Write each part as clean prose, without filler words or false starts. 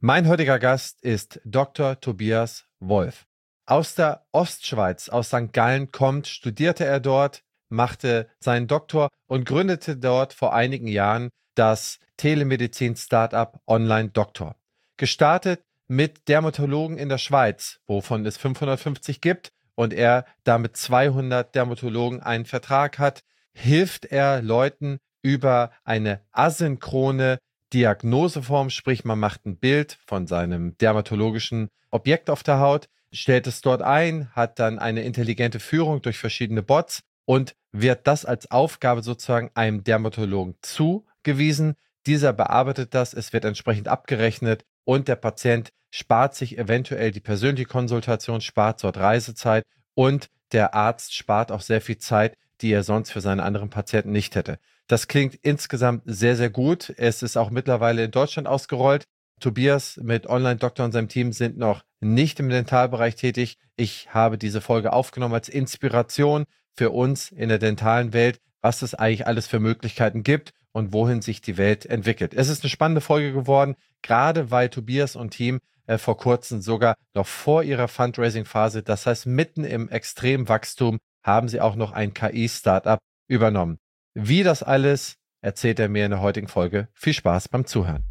Mein heutiger Gast ist Dr. Tobias Wolf. Aus der Ostschweiz, aus St. Gallen kommt, studierte er dort, machte seinen Doktor und gründete dort vor einigen Jahren das Telemedizin-Startup Online Doktor. Gestartet mit Dermatologen in der Schweiz, wovon es 550 gibt und er damit 200 Dermatologen einen Vertrag hat, hilft er Leuten über eine asynchrone Diagnoseform, sprich man macht ein Bild von seinem dermatologischen Objekt auf der Haut, stellt es dort ein, hat dann eine intelligente Führung durch verschiedene Bots und wird das als Aufgabe sozusagen einem Dermatologen zugewiesen. Dieser bearbeitet das, es wird entsprechend abgerechnet und der Patient spart sich eventuell die persönliche Konsultation, spart dort Reisezeit und der Arzt spart auch sehr viel Zeit, die er sonst für seine anderen Patienten nicht hätte. Das klingt insgesamt sehr, sehr gut. Es ist auch mittlerweile in Deutschland ausgerollt. Tobias mit Online Doktor und seinem Team sind noch nicht im Dentalbereich tätig. Ich habe diese Folge aufgenommen als Inspiration für uns in der dentalen Welt, was es eigentlich alles für Möglichkeiten gibt und wohin sich die Welt entwickelt. Es ist eine spannende Folge geworden, gerade weil Tobias und Team vor kurzem sogar noch vor ihrer Fundraising-Phase, das heißt mitten im extremen Wachstum, haben sie auch noch ein KI-Startup übernommen. Wie das alles erzählt er mir in der heutigen Folge. Viel Spaß beim Zuhören.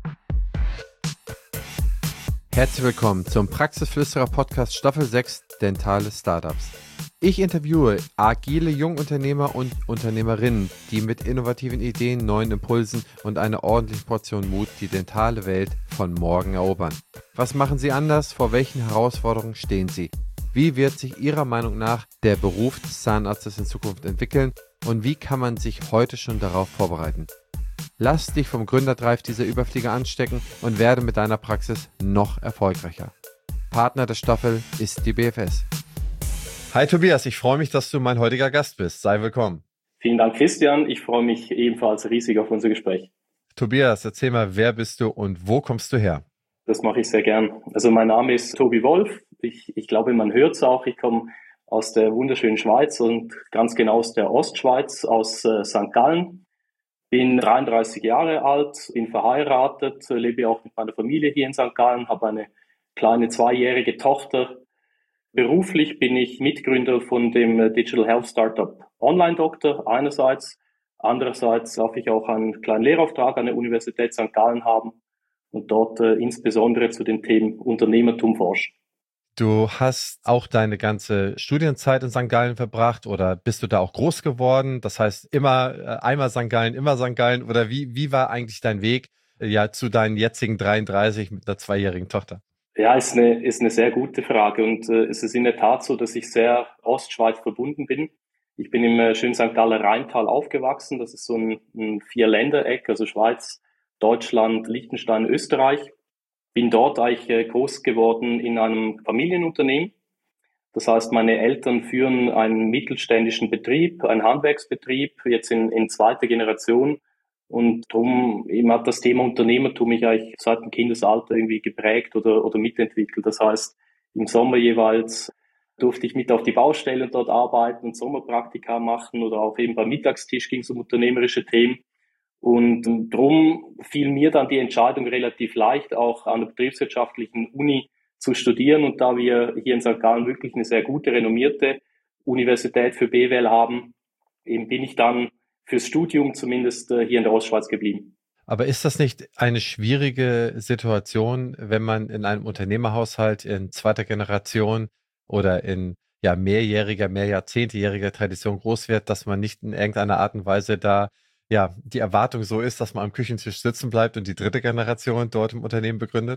Herzlich willkommen zum Praxisflüsterer Podcast Staffel 6 Dentale Startups. Ich interviewe agile Jungunternehmer und Unternehmerinnen, die mit innovativen Ideen, neuen Impulsen und einer ordentlichen Portion Mut die dentale Welt von morgen erobern. Was machen sie anders? Vor welchen Herausforderungen stehen sie? Wie wird sich Ihrer Meinung nach der Beruf des Zahnarztes in Zukunft entwickeln? Und wie kann man sich heute schon darauf vorbereiten? Lass dich vom Gründerdrive dieser Überflieger anstecken und werde mit deiner Praxis noch erfolgreicher. Partner der Staffel ist die BFS. Hi Tobias, ich freue mich, dass du mein heutiger Gast bist. Sei willkommen. Vielen Dank, Christian. Ich freue mich ebenfalls riesig auf unser Gespräch. Tobias, erzähl mal, wer bist du und wo kommst du her? Das mache ich sehr gern. Also mein Name ist Tobi Wolf. Ich glaube, man hört es auch. Ich komme aus der wunderschönen Schweiz und ganz genau aus der Ostschweiz, aus St. Gallen. Bin 33 Jahre alt, bin verheiratet, lebe auch mit meiner Familie hier in St. Gallen, habe eine kleine 2-jährige Tochter. Beruflich bin ich Mitgründer von dem Digital Health Startup Online Doktor einerseits. Andererseits darf ich auch einen kleinen Lehrauftrag an der Universität St. Gallen haben und dort insbesondere zu den Themen Unternehmertum forschen. Du hast auch deine ganze Studienzeit in St. Gallen verbracht oder bist du da auch groß geworden? Das heißt, immer einmal St. Gallen, immer St. Gallen oder wie war eigentlich dein Weg zu deinen jetzigen 33 mit einer 2-jährigen Tochter? Ja, ist eine sehr gute Frage und es ist in der Tat so, dass ich sehr Ostschweiz verbunden bin. Ich bin im schönen St. Galler Rheintal aufgewachsen. Das ist so ein 4-Länder-Eck, also Schweiz, Deutschland, Liechtenstein, Österreich. Bin dort eigentlich groß geworden in einem Familienunternehmen. Das heißt, meine Eltern führen einen mittelständischen Betrieb, einen Handwerksbetrieb, jetzt in 2. Generation. Und darum eben hat das Thema Unternehmertum mich eigentlich seit dem Kindesalter irgendwie geprägt oder mitentwickelt. Das heißt, im Sommer jeweils durfte ich mit auf die Baustelle und dort arbeiten und Sommerpraktika machen oder auch eben beim Mittagstisch ging es um unternehmerische Themen. Und drum fiel mir dann die Entscheidung relativ leicht, auch an der betriebswirtschaftlichen Uni zu studieren. Und da wir hier in St. Gallen wirklich eine sehr gute, renommierte Universität für BWL haben, eben bin ich dann fürs Studium zumindest hier in der Ostschweiz geblieben. Aber ist das nicht eine schwierige Situation, wenn man in einem Unternehmerhaushalt in 2. Generation oder in mehrjähriger, mehrjahrzehntejähriger Tradition groß wird, dass man nicht in irgendeiner Art und Weise da die Erwartung so ist, dass man am Küchentisch sitzen bleibt und die 3. Generation dort im Unternehmen begründet?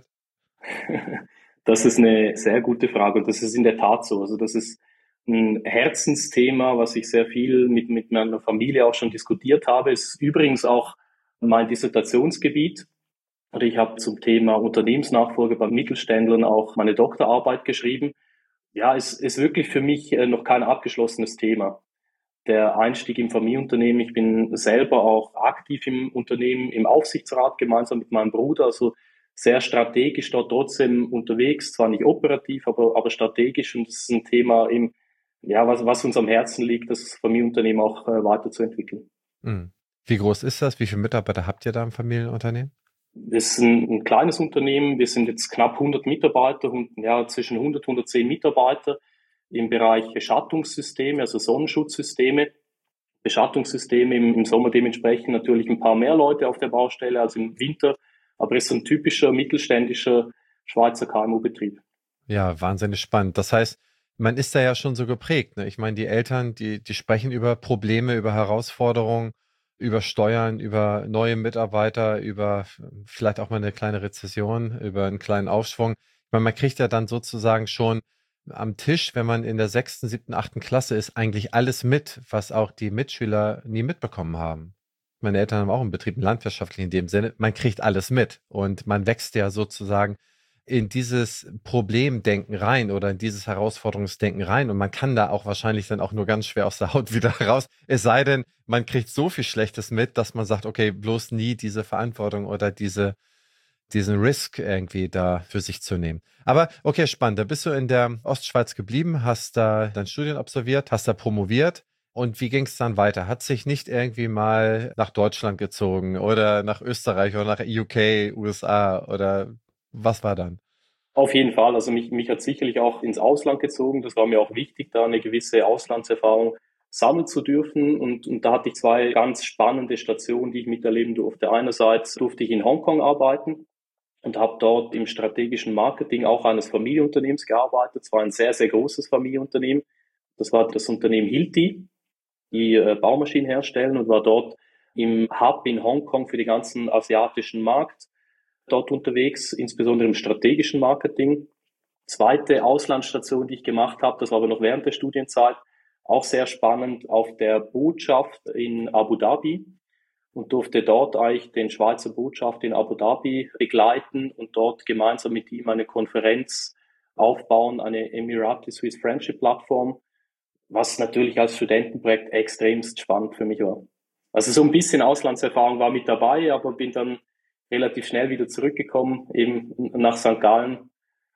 Das ist eine sehr gute Frage und das ist in der Tat so. Also das ist ein Herzensthema, was ich sehr viel mit meiner Familie auch schon diskutiert habe. Es ist übrigens auch mein Dissertationsgebiet. Und ich habe zum Thema Unternehmensnachfolge bei Mittelständlern auch meine Doktorarbeit geschrieben. Ja, es ist wirklich für mich noch kein abgeschlossenes Thema. Der Einstieg im Familienunternehmen, ich bin selber auch aktiv im Unternehmen, im Aufsichtsrat gemeinsam mit meinem Bruder, also sehr strategisch dort trotzdem unterwegs, zwar nicht operativ, aber strategisch und das ist ein Thema eben, was uns am Herzen liegt, das Familienunternehmen auch weiterzuentwickeln. Wie groß ist das? Wie viele Mitarbeiter habt ihr da im Familienunternehmen? Das ist ein kleines Unternehmen. Wir sind jetzt knapp 100 Mitarbeiter, ja, zwischen 100 und 110 Mitarbeiter im Bereich Beschattungssysteme, also Sonnenschutzsysteme. Beschattungssysteme im Sommer dementsprechend natürlich ein paar mehr Leute auf der Baustelle als im Winter. Aber es ist ein typischer mittelständischer Schweizer KMU-Betrieb. Ja, wahnsinnig spannend. Das heißt, man ist da ja schon so geprägt, ne? Ich meine, die Eltern, die sprechen über Probleme, über Herausforderungen, über Steuern, über neue Mitarbeiter, über vielleicht auch mal eine kleine Rezession, über einen kleinen Aufschwung. Ich meine, man kriegt ja dann sozusagen schon am Tisch, wenn man in der 6., 7., 8. Klasse ist, eigentlich alles mit, was auch die Mitschüler nie mitbekommen haben. Meine Eltern haben auch einen Betrieb, einen landwirtschaftlichen in dem Sinne. Man kriegt alles mit und man wächst ja sozusagen in dieses Problemdenken rein oder in dieses Herausforderungsdenken rein und man kann da auch wahrscheinlich dann auch nur ganz schwer aus der Haut wieder raus. Es sei denn, man kriegt so viel Schlechtes mit, dass man sagt, okay, bloß nie diese Verantwortung oder diesen Risk irgendwie da für sich zu nehmen. Aber okay, spannend. Da bist du in der Ostschweiz geblieben, hast da dein Studium absolviert, hast da promoviert. Und wie ging es dann weiter? Hat sich nicht irgendwie mal nach Deutschland gezogen oder nach Österreich oder nach UK, USA oder was war dann? Auf jeden Fall. Also mich hat sicherlich auch ins Ausland gezogen. Das war mir auch wichtig, da eine gewisse Auslandserfahrung sammeln zu dürfen. Und da hatte ich zwei ganz spannende Stationen, die ich miterleben durfte. Einerseits durfte ich in Hongkong arbeiten und habe dort im strategischen Marketing auch eines Familienunternehmens gearbeitet. Es war ein sehr, sehr großes Familienunternehmen. Das war das Unternehmen Hilti, die Baumaschinen herstellen, und war dort im Hub in Hongkong für den ganzen asiatischen Markt dort unterwegs, insbesondere im strategischen Marketing. Zweite Auslandsstation, die ich gemacht habe, das war aber noch während der Studienzeit, auch sehr spannend, auf der Botschaft in Abu Dhabi, und durfte dort eigentlich den Schweizer Botschafter in Abu Dhabi begleiten und dort gemeinsam mit ihm eine Konferenz aufbauen, eine Emirati Swiss Friendship Plattform, was natürlich als Studentenprojekt extremst spannend für mich war. Also so ein bisschen Auslandserfahrung war mit dabei, aber bin dann relativ schnell wieder zurückgekommen, eben nach St. Gallen,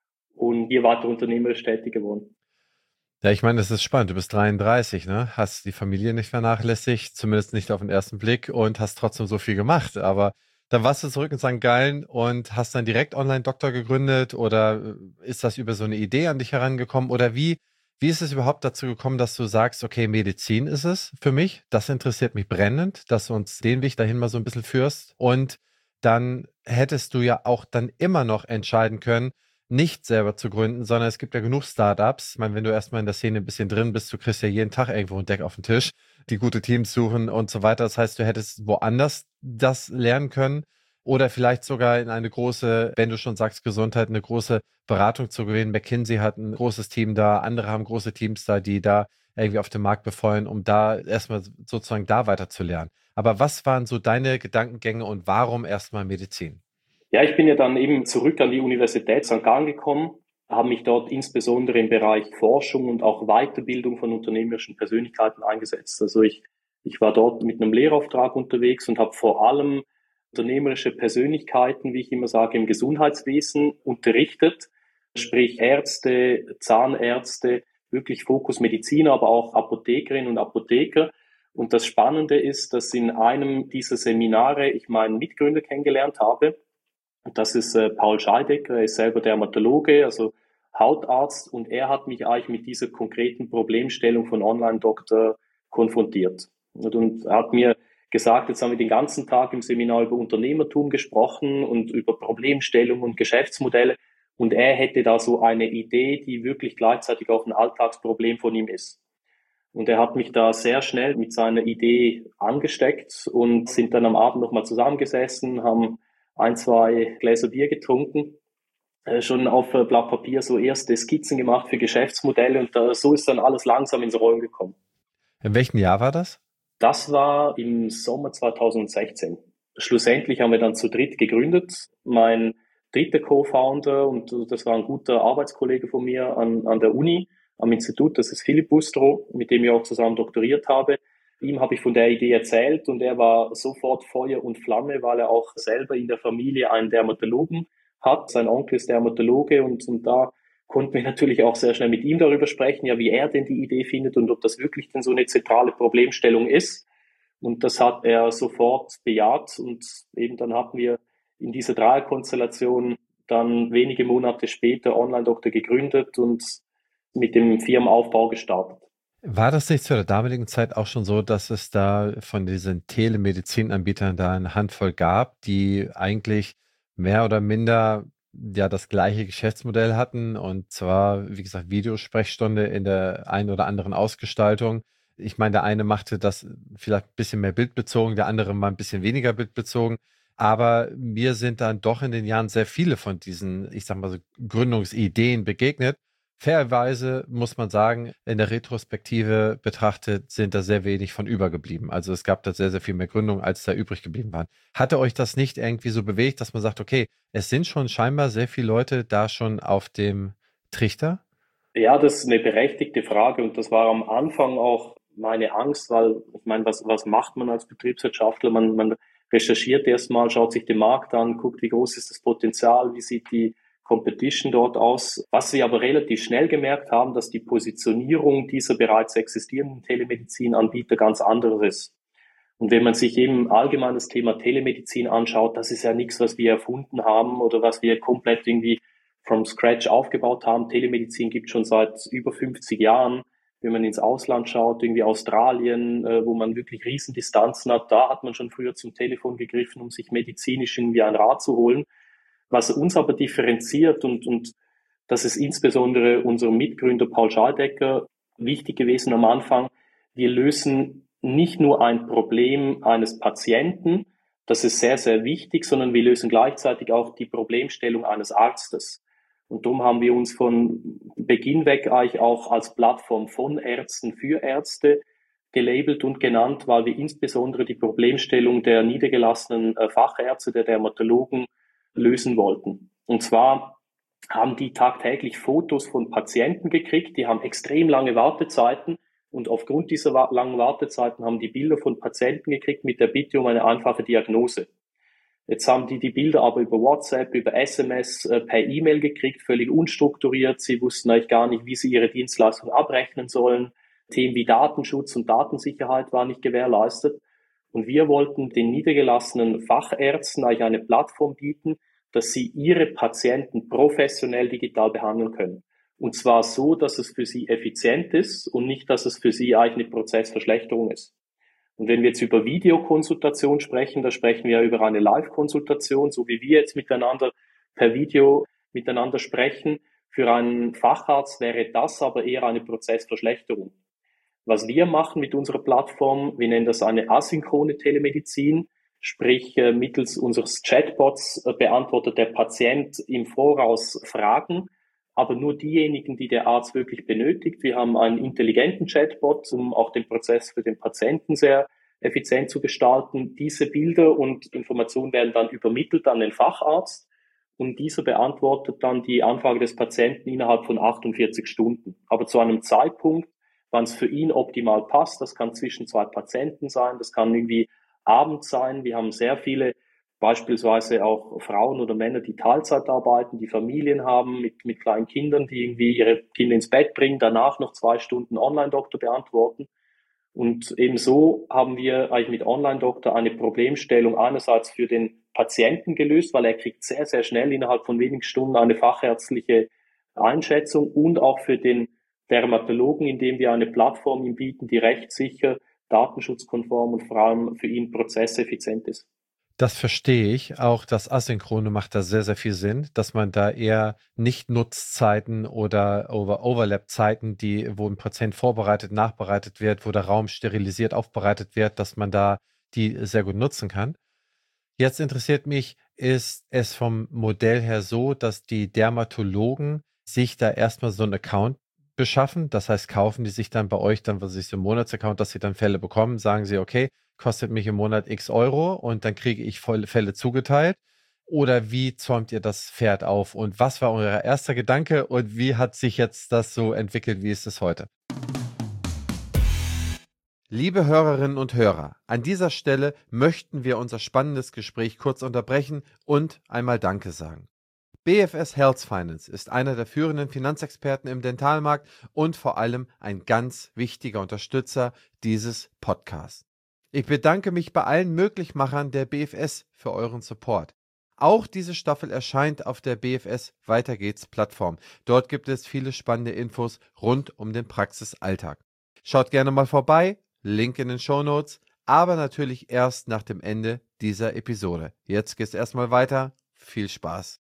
und hier weiter unternehmerisch tätig geworden. Ja, ich meine, das ist spannend. Du bist 33, ne? Hast die Familie nicht vernachlässigt, zumindest nicht auf den ersten Blick und hast trotzdem so viel gemacht. Aber dann warst du zurück in St. Gallen und hast dann direkt Online-Doktor gegründet oder ist das über so eine Idee an dich herangekommen? Oder wie ist es überhaupt dazu gekommen, dass du sagst, okay, Medizin ist es für mich, das interessiert mich brennend, dass du uns den Weg dahin mal so ein bisschen führst und dann hättest du ja auch dann immer noch entscheiden können, nicht selber zu gründen, sondern es gibt ja genug Startups. Ich meine, wenn du erstmal in der Szene ein bisschen drin bist, du kriegst ja jeden Tag irgendwo ein Deck auf den Tisch, die gute Teams suchen und so weiter. Das heißt, du hättest woanders das lernen können oder vielleicht sogar in eine große, wenn du schon sagst Gesundheit, eine große Beratung zu gewinnen. McKinsey hat ein großes Team da, andere haben große Teams da, die da irgendwie auf dem Markt befeuern, um da erstmal sozusagen da weiter zu lernen. Aber was waren so deine Gedankengänge und warum erstmal Medizin? Ja, ich bin ja dann eben zurück an die Universität St. Gallen gekommen, habe mich dort insbesondere im Bereich Forschung und auch Weiterbildung von unternehmerischen Persönlichkeiten eingesetzt. Also ich war dort mit einem Lehrauftrag unterwegs und habe vor allem unternehmerische Persönlichkeiten, wie ich immer sage, im Gesundheitswesen unterrichtet, sprich Ärzte, Zahnärzte, wirklich Fokus Mediziner, aber auch Apothekerinnen und Apotheker. Und das Spannende ist, dass in einem dieser Seminare ich meinen Mitgründer kennengelernt habe. Und das ist Paul Scheidecker, er ist selber Dermatologe, also Hautarzt, und er hat mich eigentlich mit dieser konkreten Problemstellung von Online-Doktor konfrontiert. Und er hat mir gesagt, jetzt haben wir den ganzen Tag im Seminar über Unternehmertum gesprochen und über Problemstellungen und Geschäftsmodelle, und er hätte da so eine Idee, die wirklich gleichzeitig auch ein Alltagsproblem von ihm ist. Und er hat mich da sehr schnell mit seiner Idee angesteckt und sind dann am Abend nochmal zusammengesessen, haben ein, zwei Gläser Bier getrunken, schon auf Blatt Papier so erste Skizzen gemacht für Geschäftsmodelle, und so ist dann alles langsam ins Rollen gekommen. In welchem Jahr war das? Das war im Sommer 2016. Schlussendlich haben wir dann zu dritt gegründet. Mein dritter Co-Founder, und das war ein guter Arbeitskollege von mir an der Uni, am Institut, das ist Philipp Bustro, mit dem ich auch zusammen doktoriert habe. Ihm habe ich von der Idee erzählt und er war sofort Feuer und Flamme, weil er auch selber in der Familie einen Dermatologen hat. Sein Onkel ist Dermatologe, und da konnten wir natürlich auch sehr schnell mit ihm darüber sprechen, ja, wie er denn die Idee findet und ob das wirklich denn so eine zentrale Problemstellung ist. Und das hat er sofort bejaht, und eben dann hatten wir in dieser Dreierkonstellation dann wenige Monate später Online-Doktor gegründet und mit dem Firmenaufbau gestartet. War das nicht zu der damaligen Zeit auch schon so, dass es da von diesen Telemedizinanbietern da eine Handvoll gab, die eigentlich mehr oder minder ja das gleiche Geschäftsmodell hatten, und zwar, wie gesagt, Videosprechstunde in der einen oder anderen Ausgestaltung? Ich meine, der eine machte das vielleicht ein bisschen mehr bildbezogen, der andere mal ein bisschen weniger bildbezogen. Aber mir sind dann doch in den Jahren sehr viele von diesen, ich sag mal so, Gründungsideen begegnet. Fairerweise muss man sagen, in der Retrospektive betrachtet sind da sehr wenig von übergeblieben. Also es gab da sehr, sehr viel mehr Gründungen, als da übrig geblieben waren. Hatte euch das nicht irgendwie so bewegt, dass man sagt, okay, es sind schon scheinbar sehr viele Leute da schon auf dem Trichter? Ja, das ist eine berechtigte Frage und das war am Anfang auch meine Angst, weil ich meine, was macht man als Betriebswirtschaftler? Man recherchiert erstmal, schaut sich den Markt an, guckt, wie groß ist das Potenzial, wie sieht die Competition dort aus. Was sie aber relativ schnell gemerkt haben, dass die Positionierung dieser bereits existierenden Telemedizinanbieter ganz anderes ist. Und wenn man sich eben allgemein das Thema Telemedizin anschaut, das ist ja nichts, was wir erfunden haben oder was wir komplett irgendwie from scratch aufgebaut haben. Telemedizin gibt es schon seit über 50 Jahren. Wenn man ins Ausland schaut, irgendwie Australien, wo man wirklich Riesendistanzen hat, da hat man schon früher zum Telefon gegriffen, um sich medizinisch irgendwie einen Rat zu holen. Was uns aber differenziert und das ist insbesondere unserem Mitgründer Paul Schaldecker wichtig gewesen am Anfang, wir lösen nicht nur ein Problem eines Patienten, das ist sehr, sehr wichtig, sondern wir lösen gleichzeitig auch die Problemstellung eines Arztes. Und darum haben wir uns von Beginn weg eigentlich auch als Plattform von Ärzten für Ärzte gelabelt und genannt, weil wir insbesondere die Problemstellung der niedergelassenen Fachärzte, der Dermatologen lösen wollten. Und zwar haben die tagtäglich Fotos von Patienten gekriegt, die haben extrem lange Wartezeiten und aufgrund dieser langen Wartezeiten haben die Bilder von Patienten gekriegt mit der Bitte um eine einfache Diagnose. Jetzt haben die Bilder aber über WhatsApp, über SMS, per E-Mail gekriegt, völlig unstrukturiert. Sie wussten eigentlich gar nicht, wie sie ihre Dienstleistung abrechnen sollen. Themen wie Datenschutz und Datensicherheit waren nicht gewährleistet. Und wir wollten den niedergelassenen Fachärzten eigentlich eine Plattform bieten, dass sie ihre Patienten professionell digital behandeln können. Und zwar so, dass es für sie effizient ist und nicht, dass es für sie eigentlich eine Prozessverschlechterung ist. Und wenn wir jetzt über Videokonsultation sprechen, da sprechen wir ja über eine Live-Konsultation, so wie wir jetzt miteinander per Video miteinander sprechen. Für einen Facharzt wäre das aber eher eine Prozessverschlechterung. Was wir machen mit unserer Plattform, wir nennen das eine asynchrone Telemedizin, sprich mittels unseres Chatbots beantwortet der Patient im Voraus Fragen, aber nur diejenigen, die der Arzt wirklich benötigt. Wir haben einen intelligenten Chatbot, um auch den Prozess für den Patienten sehr effizient zu gestalten. Diese Bilder und Informationen werden dann übermittelt an den Facharzt und dieser beantwortet dann die Anfrage des Patienten innerhalb von 48 Stunden. Aber zu einem Zeitpunkt, wann es für ihn optimal passt. Das kann zwischen zwei Patienten sein, das kann irgendwie abends sein. Wir haben sehr viele beispielsweise auch Frauen oder Männer, die Teilzeit arbeiten, die Familien haben mit kleinen Kindern, die irgendwie ihre Kinder ins Bett bringen, danach noch 2 Stunden Online-Doktor beantworten. Und ebenso haben wir eigentlich mit Online-Doktor eine Problemstellung einerseits für den Patienten gelöst, weil er kriegt sehr, sehr schnell innerhalb von wenigen Stunden eine fachärztliche Einschätzung und auch für den Dermatologen, indem wir eine Plattform ihm bieten, die rechtssicher, datenschutzkonform und vor allem für ihn prozesseffizient ist. Das verstehe ich. Auch das Asynchrone macht da sehr, sehr viel Sinn, dass man da eher nicht Nutzzeiten oder Overlap-Zeiten, wo ein Patient vorbereitet, nachbereitet wird, wo der Raum sterilisiert, aufbereitet wird, dass man da die sehr gut nutzen kann. Jetzt interessiert mich, ist es vom Modell her so, dass die Dermatologen sich da erstmal so einen Account beschaffen? Das heißt, kaufen die sich dann bei euch dann, was ist so ein Monatsaccount, dass sie dann Fälle bekommen, sagen sie, okay, kostet mich im Monat x Euro und dann kriege ich volle Fälle zugeteilt? Oder wie zäumt ihr das Pferd auf? Und was war euer erster Gedanke und wie hat sich jetzt das so entwickelt? Wie ist es heute? Liebe Hörerinnen und Hörer, an dieser Stelle möchten wir unser spannendes Gespräch kurz unterbrechen und einmal Danke sagen. BFS Health Finance ist einer der führenden Finanzexperten im Dentalmarkt und vor allem ein ganz wichtiger Unterstützer dieses Podcasts. Ich bedanke mich bei allen Möglichmachern der BFS für euren Support. Auch diese Staffel erscheint auf der BFS Weiter geht's Plattform. Dort gibt es viele spannende Infos rund um den Praxisalltag. Schaut gerne mal vorbei, Link in den Shownotes, aber natürlich erst nach dem Ende dieser Episode. Jetzt geht's erstmal weiter. Viel Spaß.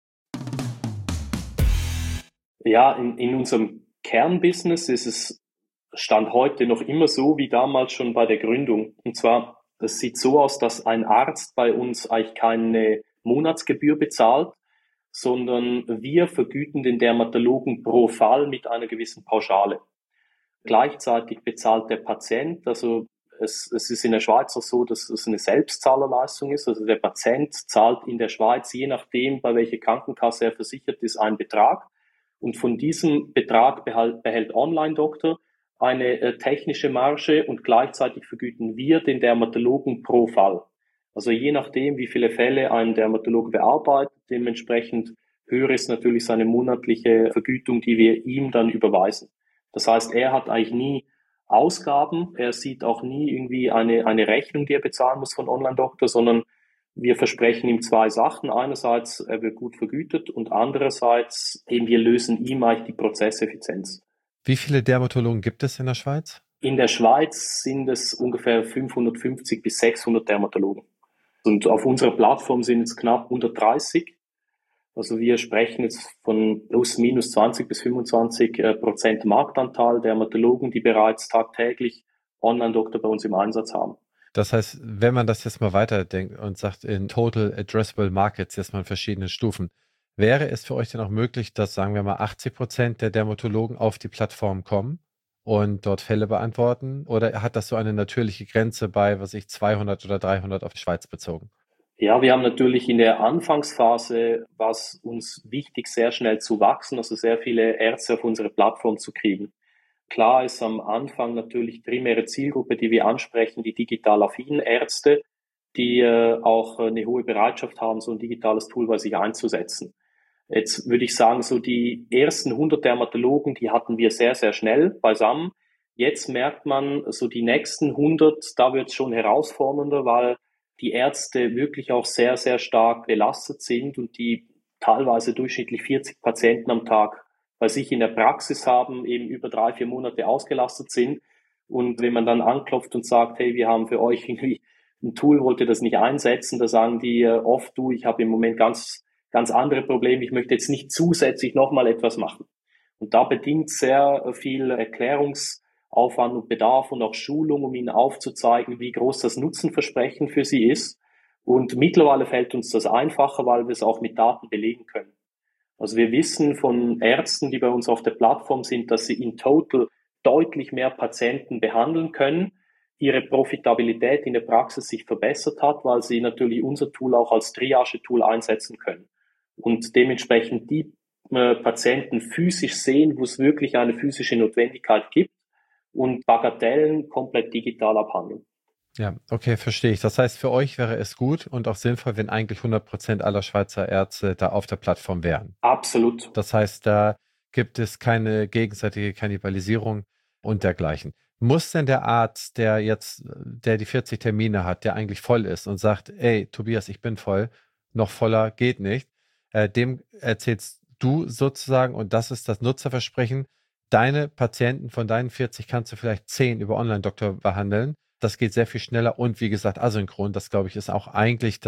Ja, in unserem Kernbusiness ist es Stand heute noch immer so wie damals schon bei der Gründung. Und zwar, es sieht so aus, dass ein Arzt bei uns eigentlich keine Monatsgebühr bezahlt, sondern wir vergüten den Dermatologen pro Fall mit einer gewissen Pauschale. Gleichzeitig bezahlt der Patient, also es ist in der Schweiz auch so, dass es eine Selbstzahlerleistung ist. Also der Patient zahlt in der Schweiz, je nachdem, bei welcher Krankenkasse er versichert ist, einen Betrag. Und von diesem Betrag behält Online-Doktor eine technische Marge und gleichzeitig vergüten wir den Dermatologen pro Fall. Also je nachdem, wie viele Fälle ein Dermatologe bearbeitet, dementsprechend höher ist natürlich seine monatliche Vergütung, die wir ihm dann überweisen. Das heißt, er hat eigentlich nie Ausgaben, er sieht auch nie irgendwie eine Rechnung, die er bezahlen muss von Online-Doktor, sondern wir versprechen ihm zwei Sachen. Einerseits, er wird gut vergütet und andererseits eben wir lösen ihm eigentlich die Prozesseffizienz. Wie viele Dermatologen gibt es in der Schweiz? In der Schweiz sind es ungefähr 550 bis 600 Dermatologen. Und auf unserer Plattform sind es knapp 130. Also wir sprechen jetzt von plus minus 20 bis 25% Marktanteil Dermatologen, die bereits tagtäglich Online-Doktor bei uns im Einsatz haben. Das heißt, wenn man das jetzt mal weiterdenkt und sagt, in Total Addressable Markets, jetzt mal in verschiedenen Stufen, wäre es für euch denn auch möglich, dass, sagen wir mal, 80% der Dermatologen auf die Plattform kommen und dort Fälle beantworten? Oder hat das so eine natürliche Grenze bei, 200 oder 300 auf die Schweiz bezogen? Ja, wir haben natürlich in der Anfangsphase, was uns wichtig, sehr schnell zu wachsen, also sehr viele Ärzte auf unsere Plattform zu kriegen. Klar ist am Anfang natürlich primäre Zielgruppe, die wir ansprechen, die digital affinen Ärzte, die auch eine hohe Bereitschaft haben, so ein digitales Tool bei sich einzusetzen. Jetzt würde ich sagen, so die ersten 100 Dermatologen, die hatten wir sehr, sehr schnell beisammen. Jetzt merkt man, so die nächsten 100, da wird es schon herausfordernder, weil die Ärzte wirklich auch sehr, sehr stark belastet sind und die teilweise durchschnittlich 40 Patienten am Tag bei sich in der Praxis haben, eben über 3-4 Monate ausgelastet sind. Und wenn man dann anklopft und sagt, hey, wir haben für euch irgendwie ein Tool, wollt ihr das nicht einsetzen, da sagen die oft, du, ich habe im Moment ganz andere Probleme, ich möchte jetzt nicht zusätzlich nochmal etwas machen. Und da bedingt sehr viel Erklärungsaufwand und Bedarf und auch Schulung, um ihnen aufzuzeigen, wie groß das Nutzenversprechen für sie ist. Und mittlerweile fällt uns das einfacher, weil wir es auch mit Daten belegen können. Also wir wissen von Ärzten, die bei uns auf der Plattform sind, dass sie in total deutlich mehr Patienten behandeln können, ihre Profitabilität in der Praxis sich verbessert hat, weil sie natürlich unser Tool auch als Triage-Tool einsetzen können. Und dementsprechend die Patienten physisch sehen, wo es wirklich eine physische Notwendigkeit gibt und Bagatellen komplett digital abhandeln. Ja, okay, verstehe ich. Das heißt, für euch wäre es gut und auch sinnvoll, wenn eigentlich 100% aller Schweizer Ärzte da auf der Plattform wären. Absolut. Das heißt, da gibt es keine gegenseitige Kannibalisierung und dergleichen. Muss denn der Arzt, der die 40 Termine hat, der eigentlich voll ist und sagt, ey, Tobias, ich bin voll, noch voller geht nicht, dem erzählst du sozusagen, und das ist das Nutzerversprechen, deine Patienten von deinen 40 kannst du vielleicht 10 über Online-Doktor behandeln. Das geht sehr viel schneller und wie gesagt, asynchron. Das, glaube ich, ist auch eigentlich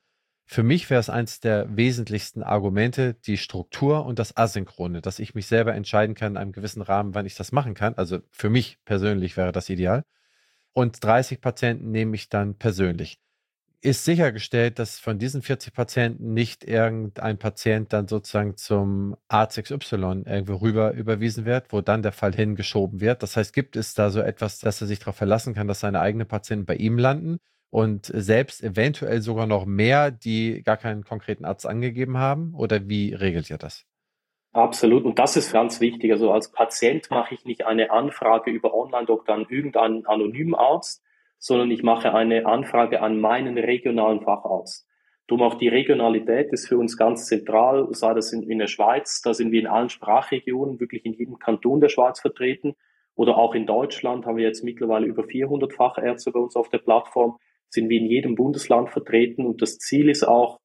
für mich wäre es eins der wesentlichsten Argumente, die Struktur und das Asynchrone, dass ich mich selber entscheiden kann in einem gewissen Rahmen, wann ich das machen kann. Also für mich persönlich wäre das ideal. Und 30 Patienten nehme ich dann persönlich. Ist sichergestellt, dass von diesen 40 Patienten nicht irgendein Patient dann sozusagen zum Arzt XY irgendwo rüber überwiesen wird, wo dann der Fall hingeschoben wird. Das heißt, gibt es da so etwas, dass er sich darauf verlassen kann, dass seine eigenen Patienten bei ihm landen und selbst eventuell sogar noch mehr, die gar keinen konkreten Arzt angegeben haben? Oder wie regelt ihr das? Absolut. Und das ist ganz wichtig. Also als Patient mache ich nicht eine Anfrage über Online-Doktor an irgendeinen anonymen Arzt, sondern ich mache eine Anfrage an meinen regionalen Facharzt. Darum auch die Regionalität ist für uns ganz zentral, sei das in der Schweiz, da sind wir in allen Sprachregionen, wirklich in jedem Kanton der Schweiz vertreten. Oder auch in Deutschland haben wir jetzt mittlerweile über 400 Fachärzte bei uns auf der Plattform, sind wir in jedem Bundesland vertreten. Und das Ziel ist auch,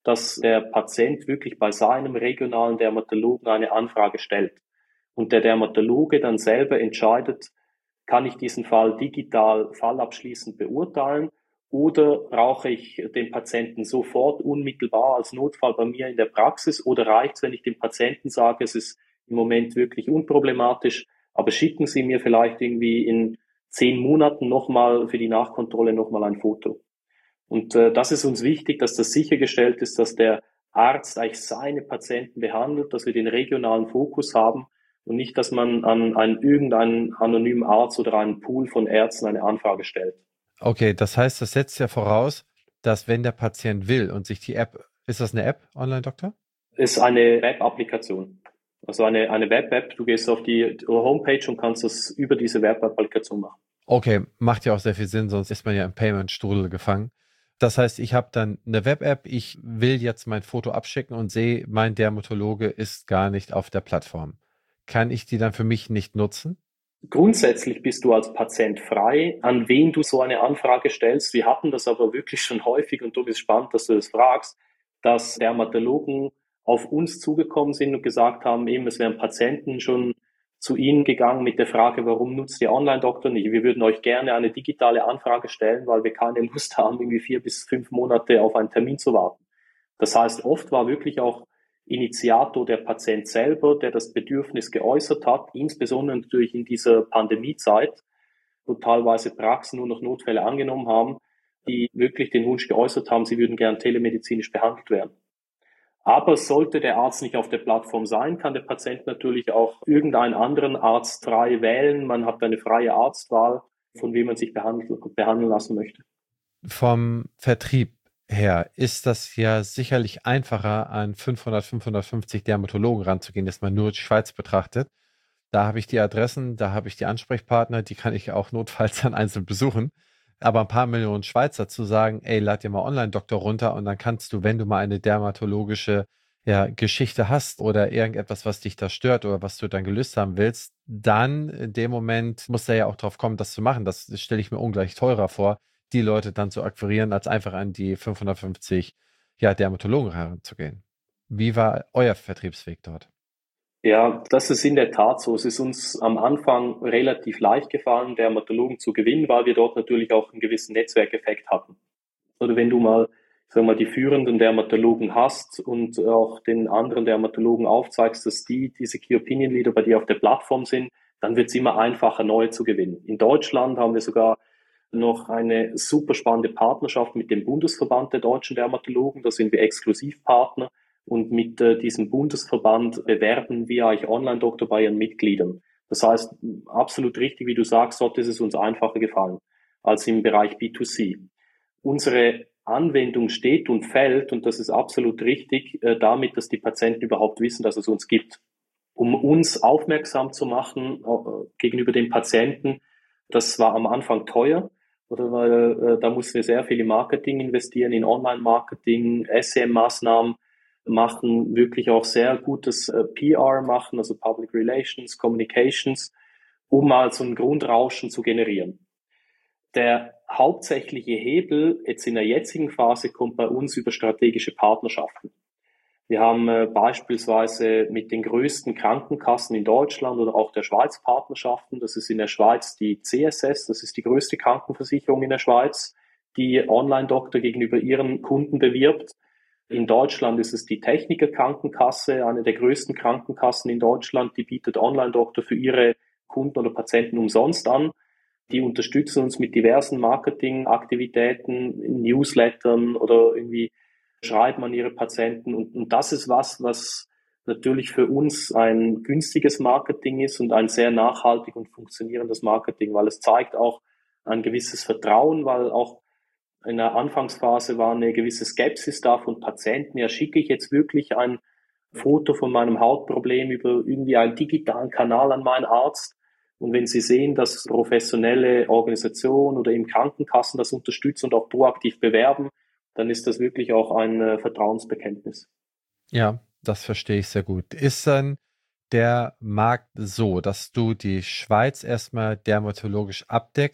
dass der Patient wirklich bei seinem regionalen Dermatologen eine Anfrage stellt und der Dermatologe dann selber entscheidet, kann ich diesen Fall digital fallabschließend beurteilen oder brauche ich den Patienten sofort unmittelbar als Notfall bei mir in der Praxis oder reicht es, wenn ich dem Patienten sage, es ist im Moment wirklich unproblematisch, aber schicken Sie mir vielleicht irgendwie in 10 Monaten nochmal für die Nachkontrolle nochmal ein Foto. Und das ist uns wichtig, dass das sichergestellt ist, dass der Arzt eigentlich seine Patienten behandelt, dass wir den regionalen Fokus haben und nicht, dass man an irgendeinen anonymen Arzt oder einen Pool von Ärzten eine Anfrage stellt. Okay, das heißt, das setzt ja voraus, dass wenn der Patient will und sich die App, ist das eine App, Online-Doktor? Ist eine Web-Applikation. Also eine Web-App, du gehst auf die Homepage und kannst das über diese Web-Applikation machen. Okay, macht ja auch sehr viel Sinn, sonst ist man ja im Payment-Strudel gefangen. Das heißt, ich habe dann eine Web-App, ich will jetzt mein Foto abschicken und sehe, mein Dermatologe ist gar nicht auf der Plattform. Kann ich die dann für mich nicht nutzen? Grundsätzlich bist du als Patient frei, an wen du so eine Anfrage stellst. Wir hatten das aber wirklich schon häufig und du bist spannend, dass du das fragst, dass Dermatologen auf uns zugekommen sind und gesagt haben, eben, es wären Patienten schon zu ihnen gegangen mit der Frage, warum nutzt ihr Online-Doktor nicht? Wir würden euch gerne eine digitale Anfrage stellen, weil wir keine Lust haben, irgendwie 4 bis 5 Monate auf einen Termin zu warten. Das heißt, oft war wirklich auch Initiator der Patient selber, der das Bedürfnis geäußert hat, insbesondere natürlich in dieser Pandemiezeit, wo teilweise Praxen nur noch Notfälle angenommen haben, die wirklich den Wunsch geäußert haben, sie würden gern telemedizinisch behandelt werden. Aber sollte der Arzt nicht auf der Plattform sein, kann der Patient natürlich auch irgendeinen anderen Arzt frei wählen. Man hat eine freie Arztwahl, von wem man sich behandeln lassen möchte. Vom Vertrieb her ist das ja sicherlich einfacher, an 500, 550 Dermatologen ranzugehen, dass man nur die Schweiz betrachtet. Da habe ich die Adressen, da habe ich die Ansprechpartner, die kann ich auch notfalls dann einzeln besuchen. Aber ein paar Millionen Schweizer zu sagen, ey, lad dir mal Online-Doktor runter und dann kannst du, wenn du mal eine dermatologische Geschichte hast oder irgendetwas, was dich da stört oder was du dann gelöst haben willst, dann in dem Moment muss da ja auch drauf kommen, das zu machen. Das stelle ich mir ungleich teurer vor, die Leute dann zu akquirieren, als einfach an die 550 Dermatologen heranzugehen. Wie war euer Vertriebsweg dort? Ja, das ist in der Tat so. Es ist uns am Anfang relativ leicht gefallen, Dermatologen zu gewinnen, weil wir dort natürlich auch einen gewissen Netzwerkeffekt hatten. Oder wenn du mal, sagen wir mal, die führenden Dermatologen hast und auch den anderen Dermatologen aufzeigst, dass diese Key Opinion Leader bei dir auf der Plattform sind, dann wird es immer einfacher, neue zu gewinnen. In Deutschland haben wir sogar noch eine super spannende Partnerschaft mit dem Bundesverband der deutschen Dermatologen. Da sind wir Exklusivpartner. Und mit diesem Bundesverband bewerben wir eigentlich Online-Doktor bei ihren Mitgliedern. Das heißt, absolut richtig, wie du sagst, dort ist es uns einfacher gefallen als im Bereich B2C. Unsere Anwendung steht und fällt, und das ist absolut richtig, damit, dass die Patienten überhaupt wissen, dass es uns gibt. Um uns aufmerksam zu machen gegenüber den Patienten, das war am Anfang teuer, oder weil da mussten wir sehr viel in Marketing investieren, in Online-Marketing, SEM-Maßnahmen machen, wirklich auch sehr gutes PR machen, also Public Relations, Communications, um mal so ein Grundrauschen zu generieren. Der hauptsächliche Hebel jetzt in der jetzigen Phase kommt bei uns über strategische Partnerschaften. Wir haben beispielsweise mit den größten Krankenkassen in Deutschland oder auch der Schweiz Partnerschaften. Das ist in der Schweiz die CSS, das ist die größte Krankenversicherung in der Schweiz, die Online-Doktor gegenüber ihren Kunden bewirbt. In Deutschland ist es die Techniker Krankenkasse, eine der größten Krankenkassen in Deutschland, die bietet Online-Doktor für ihre Kunden oder Patienten umsonst an. Die unterstützen uns mit diversen Marketingaktivitäten, Newslettern oder irgendwie schreiben an ihre Patienten. Und das ist was natürlich für uns ein günstiges Marketing ist und ein sehr nachhaltig und funktionierendes Marketing, weil es zeigt auch ein gewisses Vertrauen, weil auch in der Anfangsphase war eine gewisse Skepsis da von Patienten. Ja, schicke ich jetzt wirklich ein Foto von meinem Hautproblem über irgendwie einen digitalen Kanal an meinen Arzt? Und wenn Sie sehen, dass professionelle Organisationen oder eben Krankenkassen das unterstützen und auch proaktiv bewerben, dann ist das wirklich auch ein Vertrauensbekenntnis. Ja, das verstehe ich sehr gut. Ist dann der Markt so, dass du die Schweiz erstmal dermatologisch abdeckst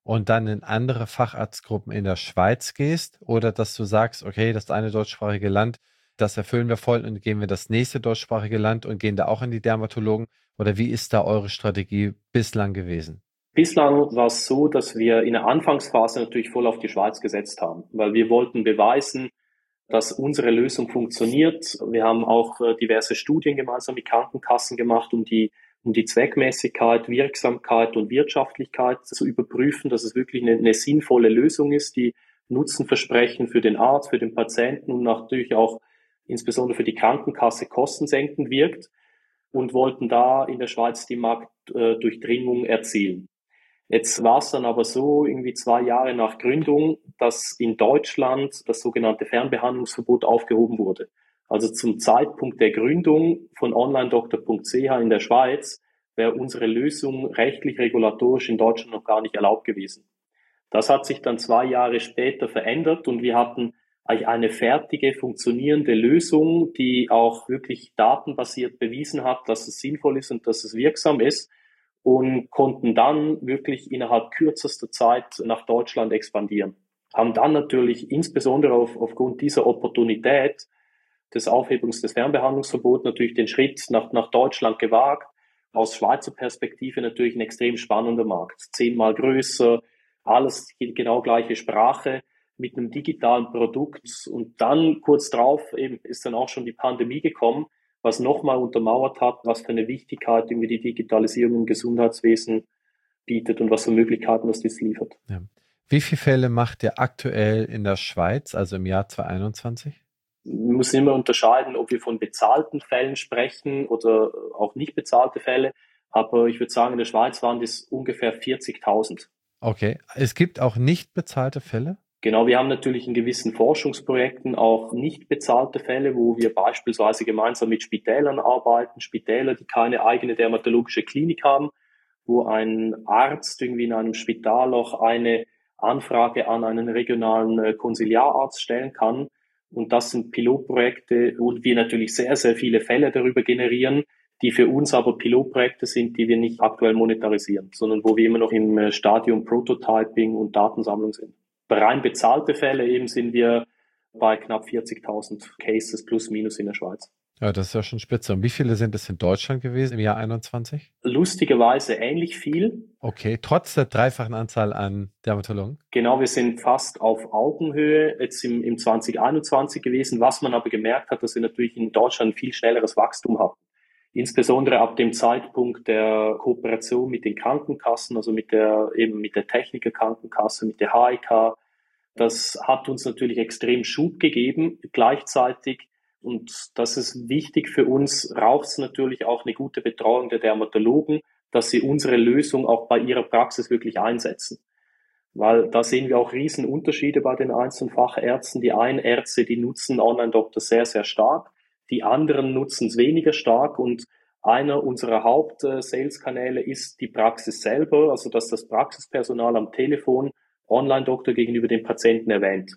und dann in andere Facharztgruppen in der Schweiz gehst oder dass du sagst, okay, das eine deutschsprachige Land, das erfüllen wir voll und gehen wir das nächste deutschsprachige Land und gehen da auch in die Dermatologen? Oder wie ist da eure Strategie bislang gewesen? Bislang war es so, dass wir in der Anfangsphase natürlich voll auf die Schweiz gesetzt haben, weil wir wollten beweisen, dass unsere Lösung funktioniert. Wir haben auch diverse Studien gemeinsam mit Krankenkassen gemacht, um die Zweckmäßigkeit, Wirksamkeit und Wirtschaftlichkeit zu überprüfen, dass es wirklich eine sinnvolle Lösung ist, die Nutzenversprechen für den Arzt, für den Patienten und natürlich auch insbesondere für die Krankenkasse kostensenkend wirkt, und wollten da in der Schweiz die Marktdurchdringung erzielen. Jetzt war es dann aber so, irgendwie 2 Jahre nach Gründung, dass in Deutschland das sogenannte Fernbehandlungsverbot aufgehoben wurde. Also zum Zeitpunkt der Gründung von onlinedoktor.ch in der Schweiz wäre unsere Lösung rechtlich regulatorisch in Deutschland noch gar nicht erlaubt gewesen. Das hat sich dann 2 Jahre später verändert und wir hatten eigentlich eine fertige, funktionierende Lösung, die auch wirklich datenbasiert bewiesen hat, dass es sinnvoll ist und dass es wirksam ist, und konnten dann wirklich innerhalb kürzester Zeit nach Deutschland expandieren. Haben dann natürlich insbesondere aufgrund dieser Opportunität des Aufhebungs des Fernbehandlungsverbots natürlich den Schritt nach Deutschland gewagt. Aus Schweizer Perspektive natürlich ein extrem spannender Markt. 10-mal größer, alles die genau gleiche Sprache mit einem digitalen Produkt. Und dann kurz drauf eben ist dann auch schon die Pandemie gekommen, was nochmal untermauert hat, was für eine Wichtigkeit irgendwie die Digitalisierung im Gesundheitswesen bietet und was für Möglichkeiten das liefert. Ja. Wie viele Fälle macht ihr aktuell in der Schweiz, also im Jahr 2021? Wir müssen immer unterscheiden, ob wir von bezahlten Fällen sprechen oder auch nicht bezahlte Fälle. Aber ich würde sagen, in der Schweiz waren das ungefähr 40.000. Okay. Es gibt auch nicht bezahlte Fälle? Genau, wir haben natürlich in gewissen Forschungsprojekten auch nicht bezahlte Fälle, wo wir beispielsweise gemeinsam mit Spitälern arbeiten, Spitäler, die keine eigene dermatologische Klinik haben, wo ein Arzt irgendwie in einem Spital auch eine Anfrage an einen regionalen Konsiliararzt stellen kann. Und das sind Pilotprojekte, wo wir natürlich sehr, sehr viele Fälle darüber generieren, die für uns aber Pilotprojekte sind, die wir nicht aktuell monetarisieren, sondern wo wir immer noch im Stadium Prototyping und Datensammlung sind. Bei rein bezahlte Fälle eben sind wir bei knapp 40.000 Cases plus minus in der Schweiz. Ja, das ist ja schon spitze. Und wie viele sind es in Deutschland gewesen im Jahr 21? Lustigerweise ähnlich viel. Okay, trotz der dreifachen Anzahl an Dermatologen? Genau, wir sind fast auf Augenhöhe jetzt im 2021 gewesen. Was man aber gemerkt hat, dass wir natürlich in Deutschland viel schnelleres Wachstum hatten. Insbesondere ab dem Zeitpunkt der Kooperation mit den Krankenkassen, also mit der Techniker-Krankenkasse, mit der HIK. Das hat uns natürlich extrem Schub gegeben. Gleichzeitig, und das ist wichtig für uns, braucht es natürlich auch eine gute Betreuung der Dermatologen, dass sie unsere Lösung auch bei ihrer Praxis wirklich einsetzen. Weil da sehen wir auch riesen Unterschiede bei den einzelnen Fachärzten. Die einen Ärzte, die nutzen Online-Doktor sehr, sehr stark. Die anderen nutzen es weniger stark, und einer unserer Haupt-Sales-Kanäle ist die Praxis selber, also dass das Praxispersonal am Telefon Online-Doktor gegenüber dem Patienten erwähnt.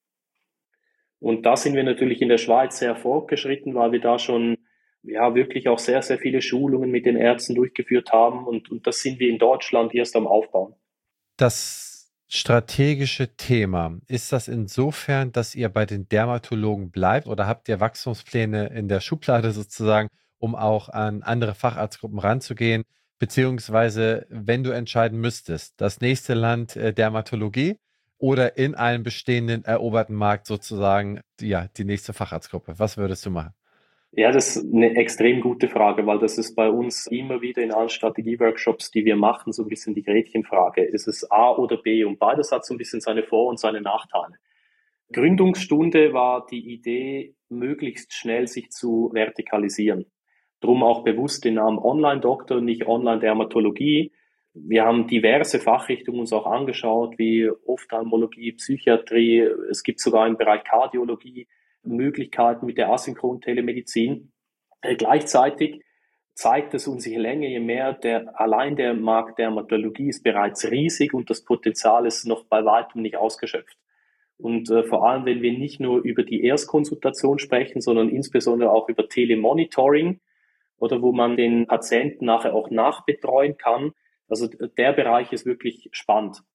Und da sind wir natürlich in der Schweiz sehr fortgeschritten, weil wir da schon wirklich auch sehr, sehr viele Schulungen mit den Ärzten durchgeführt haben, und das sind wir in Deutschland erst am Aufbauen. Das strategische Thema, ist das insofern, dass ihr bei den Dermatologen bleibt oder habt ihr Wachstumspläne in der Schublade sozusagen, um auch an andere Facharztgruppen ranzugehen? Beziehungsweise, wenn du entscheiden müsstest, das nächste Land Dermatologie oder in einem bestehenden eroberten Markt sozusagen, ja, die nächste Facharztgruppe, was würdest du machen? Ja, das ist eine extrem gute Frage, weil das ist bei uns immer wieder in allen Strategieworkshops, die wir machen, so ein bisschen die Gretchenfrage. Ist es A oder B? Und beides hat so ein bisschen seine Vor- und seine Nachteile. Gründungsstunde war die Idee, möglichst schnell sich zu vertikalisieren. Drum auch bewusst den Namen Online-Doktor, nicht Online-Dermatologie. Wir haben diverse Fachrichtungen uns auch angeschaut, wie Ophthalmologie, Psychiatrie. Es gibt sogar im Bereich Kardiologie Möglichkeiten mit der asynchronen Telemedizin. Gleichzeitig zeigt es uns je länger, je mehr, allein der Markt Dermatologie ist bereits riesig und das Potenzial ist noch bei weitem nicht ausgeschöpft. Und vor allem, wenn wir nicht nur über die Erstkonsultation sprechen, sondern insbesondere auch über Telemonitoring, oder wo man den Patienten nachher auch nachbetreuen kann. Also der Bereich ist wirklich spannend.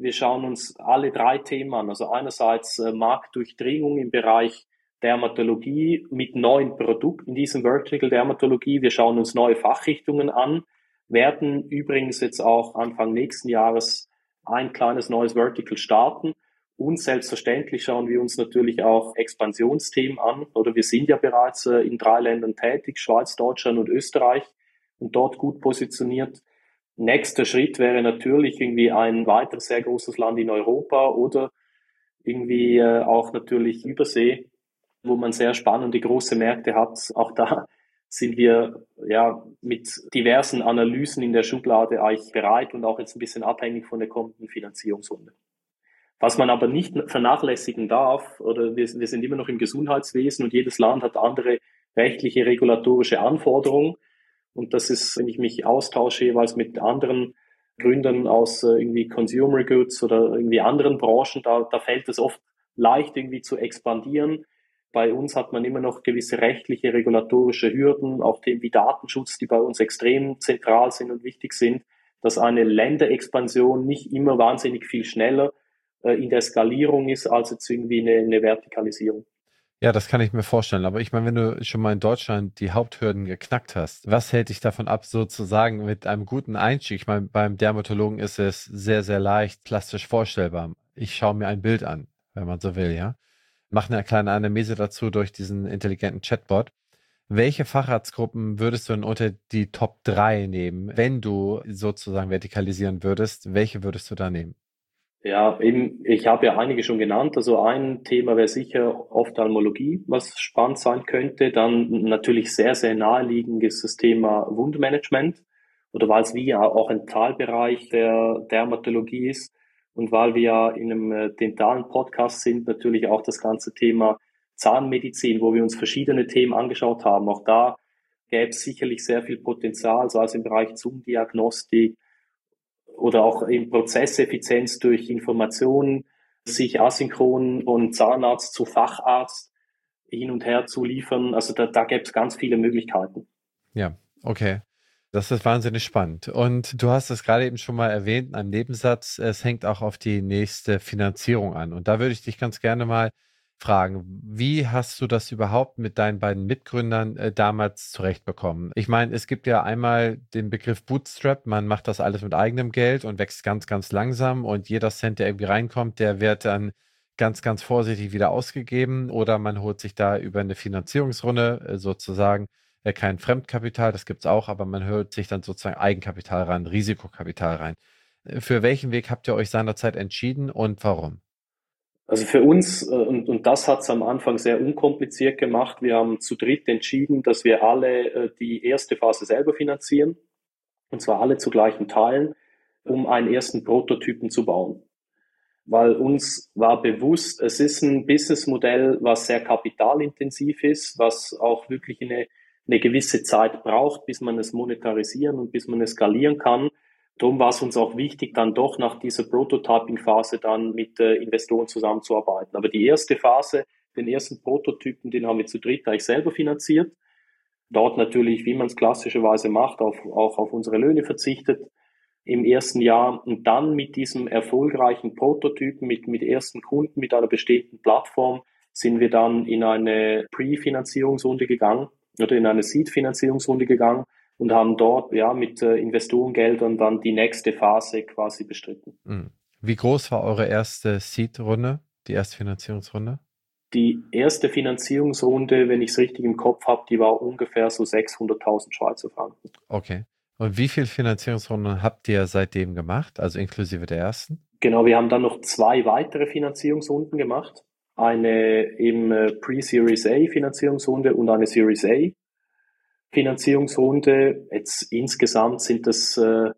Wir schauen uns alle 3 Themen an. Also einerseits Marktdurchdringung im Bereich Dermatologie mit neuen Produkten in diesem Vertical Dermatologie. Wir schauen uns neue Fachrichtungen an, werden übrigens jetzt auch Anfang nächsten Jahres ein kleines neues Vertical starten. Und selbstverständlich schauen wir uns natürlich auch Expansionsthemen an. Oder wir sind ja bereits in 3 Ländern tätig, Schweiz, Deutschland und Österreich, und dort gut positioniert. Nächster Schritt wäre natürlich irgendwie ein weiteres sehr großes Land in Europa oder irgendwie auch natürlich Übersee, wo man sehr spannende große Märkte hat. Auch da sind wir ja mit diversen Analysen in der Schublade eigentlich bereit und auch jetzt ein bisschen abhängig von der kommenden Finanzierungsrunde. Was man aber nicht vernachlässigen darf, oder wir sind immer noch im Gesundheitswesen und jedes Land hat andere rechtliche, regulatorische Anforderungen. Und das ist, wenn ich mich austausche jeweils mit anderen Gründern aus irgendwie Consumer Goods oder irgendwie anderen Branchen, da fällt es oft leicht irgendwie zu expandieren. Bei uns hat man immer noch gewisse rechtliche, regulatorische Hürden, auch Themen wie Datenschutz, die bei uns extrem zentral sind und wichtig sind, dass eine Länderexpansion nicht immer wahnsinnig viel schneller in der Skalierung ist, als jetzt irgendwie eine Vertikalisierung. Ja, das kann ich mir vorstellen. Aber ich meine, wenn du schon mal in Deutschland die Haupthürden geknackt hast, was hält dich davon ab, sozusagen mit einem guten Einstieg? Ich meine, beim Dermatologen ist es sehr, sehr leicht plastisch vorstellbar. Ich schaue mir ein Bild an, wenn man so will, ja. Mache eine kleine Anamnese dazu durch diesen intelligenten Chatbot. Welche Facharztgruppen würdest du denn unter die Top 3 nehmen, wenn du sozusagen vertikalisieren würdest? Welche würdest du da nehmen? Ja, eben, ich habe ja einige schon genannt. Also ein Thema wäre sicher Ophthalmologie, was spannend sein könnte. Dann natürlich sehr, sehr naheliegend ist das Thema Wundmanagement, oder weil es wie ja auch ein Teilbereich der Dermatologie ist und weil wir ja in einem dentalen Podcast sind, natürlich auch das ganze Thema Zahnmedizin, wo wir uns verschiedene Themen angeschaut haben. Auch da gäbe es sicherlich sehr viel Potenzial, sei es im Bereich Zoom-Diagnostik oder auch in Prozesseffizienz durch Informationen, sich asynchron von Zahnarzt zu Facharzt hin und her zu liefern. Also da gäbe es ganz viele Möglichkeiten. Ja, okay. Das ist wahnsinnig spannend. Und du hast es gerade eben schon mal erwähnt, in einem Nebensatz, es hängt auch auf die nächste Finanzierung an. Und da würde ich dich ganz gerne mal fragen, wie hast du das überhaupt mit deinen beiden Mitgründern damals zurechtbekommen? Ich meine, es gibt ja einmal den Begriff Bootstrap, man macht das alles mit eigenem Geld und wächst ganz, ganz langsam und jeder Cent, der irgendwie reinkommt, der wird dann ganz, ganz vorsichtig wieder ausgegeben oder man holt sich da über eine Finanzierungsrunde sozusagen kein Fremdkapital, das gibt es auch, aber man holt sich dann sozusagen Eigenkapital ran, Risikokapital rein. Für welchen Weg habt ihr euch seinerzeit entschieden und warum? Also für uns, und das hat es am Anfang sehr unkompliziert gemacht, wir haben zu dritt entschieden, dass wir alle die erste Phase selber finanzieren, und zwar alle zu gleichen Teilen, um einen ersten Prototypen zu bauen. Weil uns war bewusst, es ist ein Businessmodell, was sehr kapitalintensiv ist, was auch wirklich eine gewisse Zeit braucht, bis man es monetarisieren und bis man es skalieren kann. Darum war es uns auch wichtig, dann doch nach dieser Prototyping-Phase dann mit Investoren zusammenzuarbeiten. Aber die erste Phase, den ersten Prototypen, den haben wir zu dritt eigentlich selber finanziert. Dort natürlich, wie man es klassischerweise macht, auch auf unsere Löhne verzichtet im ersten Jahr, und dann mit diesem erfolgreichen Prototypen, mit ersten Kunden, mit einer bestehenden Plattform, sind wir dann in eine Pre-Finanzierungsrunde gegangen oder in eine Seed-Finanzierungsrunde gegangen und haben dort ja mit Investorengeldern dann die nächste Phase quasi bestritten. Wie groß war eure erste Seed-Runde, die erste Finanzierungsrunde? Die erste Finanzierungsrunde, wenn ich es richtig im Kopf habe, die war ungefähr so 600.000 Schweizer Franken. Okay. Und wie viele Finanzierungsrunden habt ihr seitdem gemacht, also inklusive der ersten? Genau, wir haben dann noch 2 weitere Finanzierungsrunden gemacht. Eine eben Pre-Series A Finanzierungsrunde und eine Series A Finanzierungsrunde. Jetzt insgesamt sind das,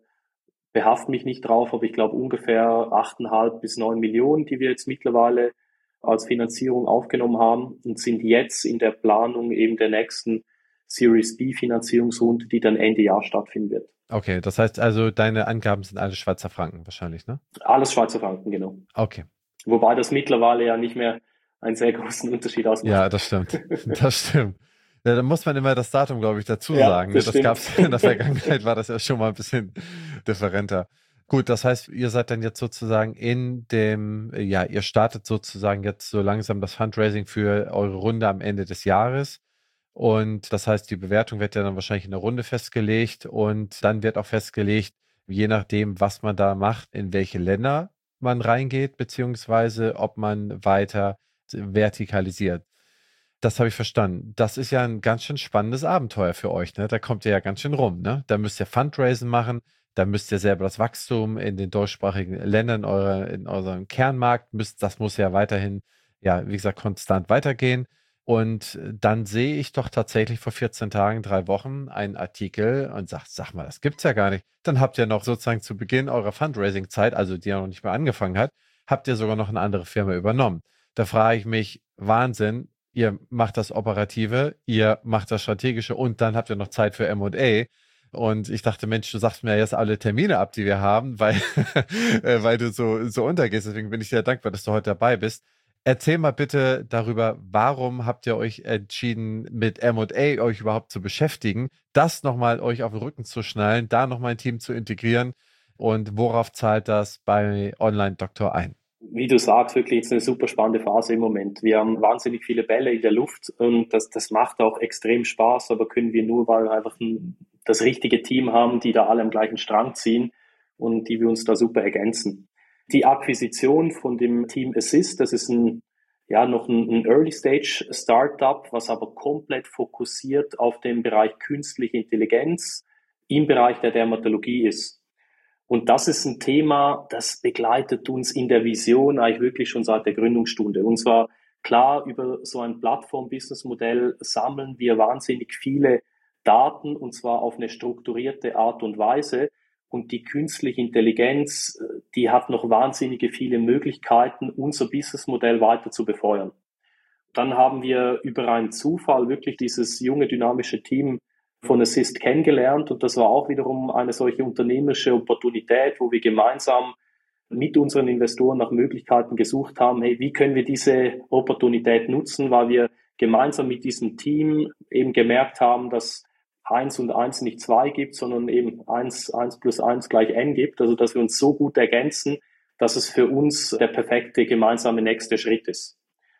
behaft mich nicht drauf, aber ich glaube ungefähr 8,5 bis 9 Millionen, die wir jetzt mittlerweile als Finanzierung aufgenommen haben und sind jetzt in der Planung eben der nächsten Series B Finanzierungsrunde, die dann Ende Jahr stattfinden wird. Okay, das heißt also, deine Angaben sind alle Schweizer Franken wahrscheinlich, ne? Alles Schweizer Franken, genau. Okay. Wobei das mittlerweile ja nicht mehr einen sehr großen Unterschied ausmacht. Ja, das stimmt. Das stimmt. Ja, da muss man immer das Datum, glaube ich, dazu Ja, sagen. das Das gab es in der Vergangenheit, war das ja schon mal ein bisschen differenter. Gut, das heißt, ihr seid dann jetzt sozusagen ihr startet sozusagen jetzt so langsam das Fundraising für eure Runde am Ende des Jahres. Und das heißt, die Bewertung wird ja dann wahrscheinlich in der Runde festgelegt und dann wird auch festgelegt, je nachdem, was man da macht, in welche Länder man reingeht, beziehungsweise ob man weiter vertikalisiert. Das habe ich verstanden. Das ist ja ein ganz schön spannendes Abenteuer für euch, ne? Da kommt ihr ja ganz schön rum, ne? Da müsst ihr Fundraising machen, da müsst ihr selber das Wachstum in den deutschsprachigen Ländern, in eurem Kernmarkt, das muss ja weiterhin, ja, wie gesagt, konstant weitergehen. Und dann sehe ich doch tatsächlich vor 14 Tagen, 3 Wochen einen Artikel und sag mal, das gibt's ja gar nicht. Dann habt ihr noch sozusagen zu Beginn eurer Fundraising-Zeit, also die ja noch nicht mal angefangen hat, habt ihr sogar noch eine andere Firma übernommen. Da frage ich mich, Wahnsinn, ihr macht das Operative, ihr macht das Strategische und dann habt ihr noch Zeit für M&A. Und ich dachte, Mensch, du sagst mir jetzt alle Termine ab, die wir haben, weil, weil du so untergehst. Deswegen bin ich sehr dankbar, dass du heute dabei bist. Erzähl mal bitte darüber, warum habt ihr euch entschieden, mit M&A euch überhaupt zu beschäftigen, das nochmal euch auf den Rücken zu schnallen, da nochmal ein Team zu integrieren und worauf zahlt das bei Online-Doktor ein? Wie du sagst, wirklich jetzt eine super spannende Phase im Moment. Wir haben wahnsinnig viele Bälle in der Luft und das macht auch extrem Spaß, aber können wir nur, weil wir einfach das richtige Team haben, die da alle am gleichen Strang ziehen und die wir uns da super ergänzen. Die Akquisition von dem Team Assist, das ist noch ein Early-Stage-Startup, was aber komplett fokussiert auf den Bereich künstliche Intelligenz im Bereich der Dermatologie ist. Und das ist ein Thema, das begleitet uns in der Vision eigentlich wirklich schon seit der Gründungsstunde. Und zwar klar, über so ein Plattform-Business-Modell sammeln wir wahnsinnig viele Daten und zwar auf eine strukturierte Art und Weise. Und die künstliche Intelligenz, die hat noch wahnsinnige viele Möglichkeiten, unser Businessmodell weiter zu befeuern. Dann haben wir über einen Zufall wirklich dieses junge, dynamische Team von Assist kennengelernt. Und das war auch wiederum eine solche unternehmerische Opportunität, wo wir gemeinsam mit unseren Investoren nach Möglichkeiten gesucht haben, hey, wie können wir diese Opportunität nutzen, weil wir gemeinsam mit diesem Team eben gemerkt haben, dass 1 und 1 nicht 2 gibt, sondern eben 1 plus 1 gleich n gibt. Also dass wir uns so gut ergänzen, dass es für uns der perfekte gemeinsame nächste Schritt ist.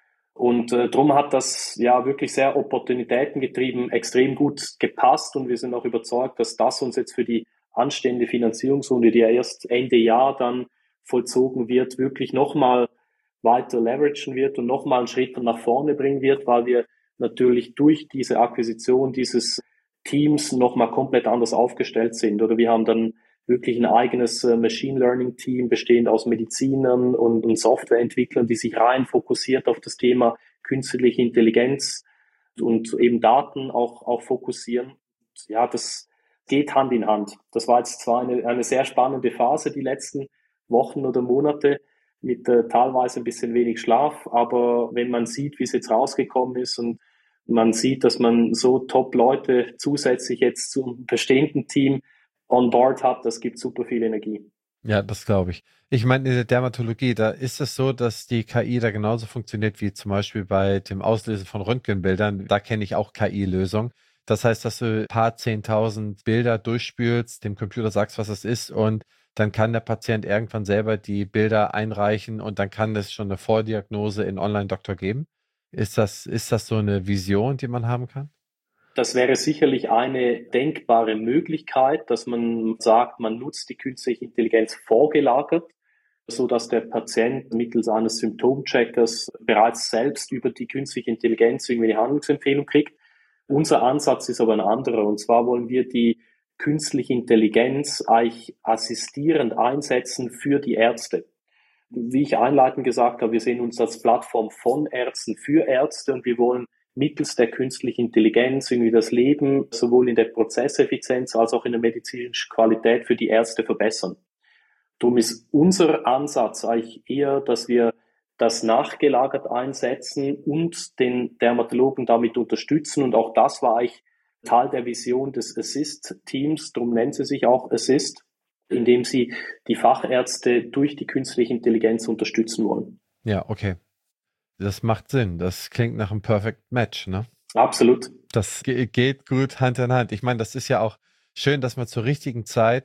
Und darum hat das ja wirklich sehr opportunitätengetrieben extrem gut gepasst und wir sind auch überzeugt, dass das uns jetzt für die anstehende Finanzierungsrunde, die ja erst Ende Jahr dann vollzogen wird, wirklich nochmal weiter leveragen wird und nochmal einen Schritt nach vorne bringen wird, weil wir natürlich durch diese Akquisition dieses Teams nochmal komplett anders aufgestellt sind. Oder wir haben dann wirklich ein eigenes Machine Learning Team bestehend aus Medizinern und Softwareentwicklern, die sich rein fokussiert auf das Thema künstliche Intelligenz und eben Daten auch fokussieren. Ja, das geht Hand in Hand. Das war jetzt zwar eine sehr spannende Phase, die letzten Wochen oder Monate, mit teilweise ein bisschen wenig Schlaf, aber wenn man sieht, wie es jetzt rausgekommen ist und man sieht, dass man so Top-Leute zusätzlich jetzt zum bestehenden Team on board hat, das gibt super viel Energie. Ja, das glaube ich. Ich meine, in der Dermatologie, da ist es so, dass die KI da genauso funktioniert wie zum Beispiel bei dem Auslesen von Röntgenbildern. Da kenne ich auch KI-Lösungen. Das heißt, dass du ein paar 10.000 Bilder durchspülst, dem Computer sagst, was es ist und dann kann der Patient irgendwann selber die Bilder einreichen und dann kann es schon eine Vordiagnose in Online-Doktor geben. Ist das so eine Vision, die man haben kann? Das wäre sicherlich eine denkbare Möglichkeit, dass man sagt, man nutzt die künstliche Intelligenz vorgelagert, so dass der Patient mittels eines Symptomcheckers bereits selbst über die künstliche Intelligenz irgendwie eine Handlungsempfehlung kriegt. Unser Ansatz ist aber ein anderer. Und zwar wollen wir die künstliche Intelligenz eigentlich assistierend einsetzen für die Ärzte. Wie ich einleitend gesagt habe, wir sehen uns als Plattform von Ärzten für Ärzte und wir wollen mittels der künstlichen Intelligenz irgendwie das Leben sowohl in der Prozesseffizienz als auch in der medizinischen Qualität für die Ärzte verbessern. Darum ist unser Ansatz eigentlich eher, dass wir das nachgelagert einsetzen und den Dermatologen damit unterstützen. Und auch das war eigentlich Teil der Vision des Assist-Teams. Darum nennt sie sich auch Assist, indem sie die Fachärzte durch die künstliche Intelligenz unterstützen wollen. Ja, okay. Das macht Sinn. Das klingt nach einem Perfect Match, ne? Absolut. Das geht gut Hand in Hand. Ich meine, das ist ja auch schön, dass man zur richtigen Zeit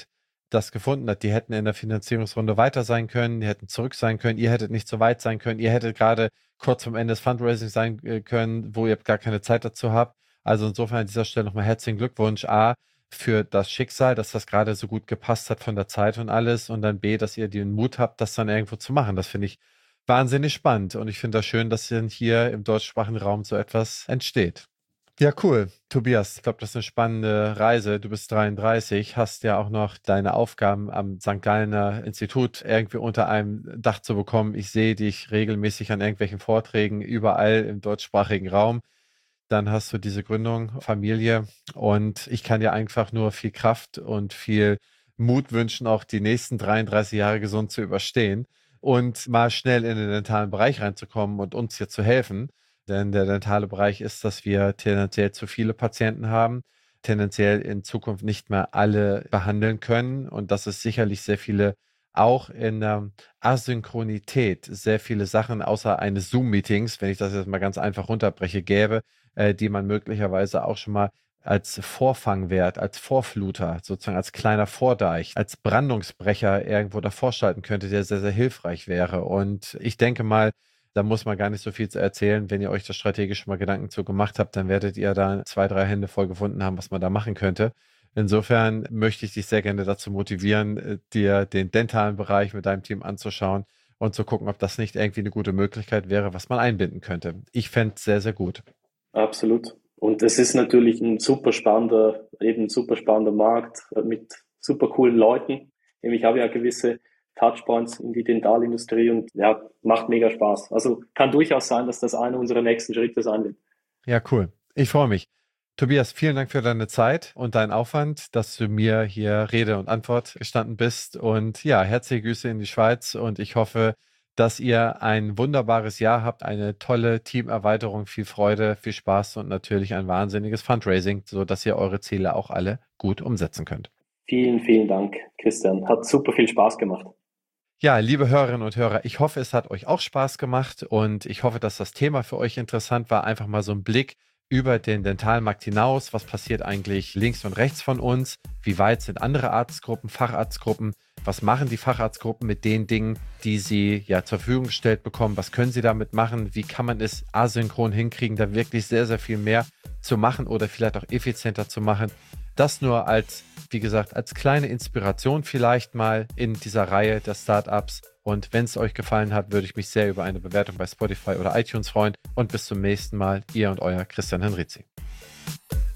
das gefunden hat. Die hätten in der Finanzierungsrunde weiter sein können, die hätten zurück sein können, ihr hättet nicht so weit sein können, ihr hättet gerade kurz vorm Ende des Fundraising sein können, wo ihr gar keine Zeit dazu habt. Also insofern an dieser Stelle nochmal herzlichen Glückwunsch, A, für das Schicksal, dass das gerade so gut gepasst hat von der Zeit und alles und dann B, dass ihr den Mut habt, das dann irgendwo zu machen. Das finde ich wahnsinnig spannend und ich finde das schön, dass dann hier im deutschsprachigen Raum so etwas entsteht. Ja, cool. Tobias, ich glaube, das ist eine spannende Reise. Du bist 33, hast ja auch noch deine Aufgaben am St. Gallener Institut irgendwie unter einem Dach zu bekommen. Ich sehe dich regelmäßig an irgendwelchen Vorträgen überall im deutschsprachigen Raum. Dann hast du diese Gründung, Familie und ich kann dir einfach nur viel Kraft und viel Mut wünschen, auch die nächsten 33 Jahre gesund zu überstehen und mal schnell in den dentalen Bereich reinzukommen und uns hier zu helfen. Denn der dentale Bereich ist, dass wir tendenziell zu viele Patienten haben, tendenziell in Zukunft nicht mehr alle behandeln können und dass es sicherlich sehr viele auch in der Asynchronität sehr viele Sachen außer eines Zoom-Meetings, wenn ich das jetzt mal ganz einfach runterbreche, gäbe, die man möglicherweise auch schon mal als Vorfangwert, als Vorfluter, sozusagen als kleiner Vordeich, als Brandungsbrecher irgendwo davor schalten könnte, der sehr, sehr hilfreich wäre. Und ich denke mal, da muss man gar nicht so viel zu erzählen. Wenn ihr euch da strategisch mal Gedanken zu gemacht habt, dann werdet ihr da 2, 3 Hände voll gefunden haben, was man da machen könnte. Insofern möchte ich dich sehr gerne dazu motivieren, dir den dentalen Bereich mit deinem Team anzuschauen und zu gucken, ob das nicht irgendwie eine gute Möglichkeit wäre, was man einbinden könnte. Ich fände es sehr, sehr gut. Absolut. Und es ist natürlich ein super spannender Markt mit super coolen Leuten. Ich habe ja gewisse Touchpoints in die Dentalindustrie und ja, macht mega Spaß. Also kann durchaus sein, dass das einer unserer nächsten Schritte sein wird. Ja, cool. Ich freue mich. Tobias, vielen Dank für deine Zeit und deinen Aufwand, dass du mir hier Rede und Antwort gestanden bist. Und ja, herzliche Grüße in die Schweiz und ich hoffe, dass ihr ein wunderbares Jahr habt, eine tolle Teamerweiterung, viel Freude, viel Spaß und natürlich ein wahnsinniges Fundraising, sodass ihr eure Ziele auch alle gut umsetzen könnt. Vielen, vielen Dank, Christian. Hat super viel Spaß gemacht. Ja, liebe Hörerinnen und Hörer, ich hoffe, es hat euch auch Spaß gemacht und ich hoffe, dass das Thema für euch interessant war. Einfach mal so ein Blick über den Dentalmarkt hinaus. Was passiert eigentlich links und rechts von uns? Wie weit sind andere Arztgruppen, Facharztgruppen? Was machen die Facharztgruppen mit den Dingen, die sie ja zur Verfügung gestellt bekommen? Was können sie damit machen? Wie kann man es asynchron hinkriegen, da wirklich sehr, sehr viel mehr zu machen oder vielleicht auch effizienter zu machen? Das nur als, wie gesagt, als kleine Inspiration vielleicht mal in dieser Reihe der Startups. Und wenn es euch gefallen hat, würde ich mich sehr über eine Bewertung bei Spotify oder iTunes freuen. Und bis zum nächsten Mal, ihr und euer Christian Henrizi.